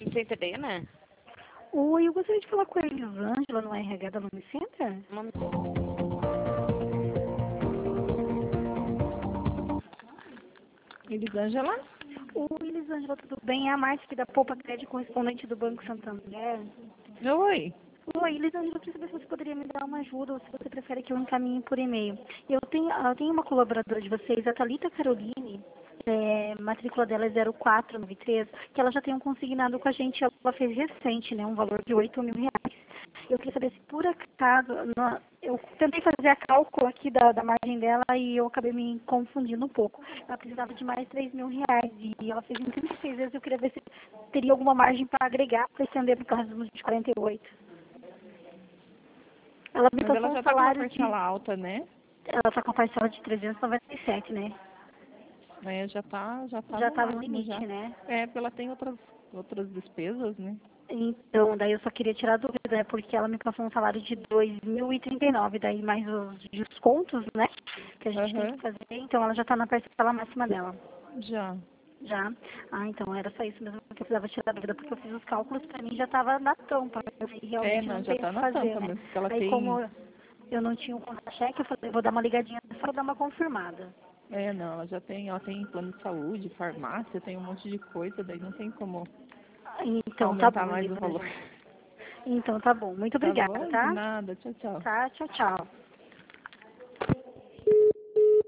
Center Diana? Oi, eu gostaria de falar com a Elisângela no RH da Nome Center. Elisângela? Oi, Elisângela, tudo bem? É a Márcia aqui da Poupa Crédito, correspondente do Banco Santander. Oi. Oi, Elisângela, eu queria saber se você poderia me dar uma ajuda ou se você prefere que eu encaminhe por e-mail. Eu tenho uma colaboradora de vocês, a Thalita Caroline, matrícula dela é 0493, que ela já tem um consignado com a gente, ela fez recente, né, um valor de 8 mil reais. Eu queria saber se por acaso, eu tentei fazer a cálculo aqui da margem dela e eu acabei me confundindo um pouco. Ela precisava de mais 3 mil reais e ela fez em 36 vezes. Eu queria ver se teria alguma margem para agregar, para estender para o caso de 48. Ela me Mas ela passou um já tá com uma salário parcela alta, né? Ela está com a parcela de 397, né? É, já tá Já no estava no máximo já. limite, né? É, porque ela tem outras despesas, né? Então, daí eu só queria tirar a dúvida, né? Porque ela me passou um salário de 2.039, daí mais os descontos, né? Que a gente tem Aham. que fazer. Então, ela já está na parcela máxima dela. Já. Já? Ah, então era só isso mesmo que eu precisava tirar a dúvida, porque eu fiz os cálculos, pra mim já estava na tampa. Eu falei, É, realmente não não, já tem o tá que na fazer, tampa né? mesmo, porque ela Aí, tem. como eu não tinha um contra-cheque, eu falei, vou dar uma ligadinha só pra dar uma confirmada. É, não, ela tem plano de saúde, farmácia, tem um monte de coisa, daí não tem como Então, tá aumentar bom, mais o valor. Elisângela. Então, tá bom. Muito Tá obrigada, bom? De tá? nada. Tchau, tchau. Tá, tchau, tchau.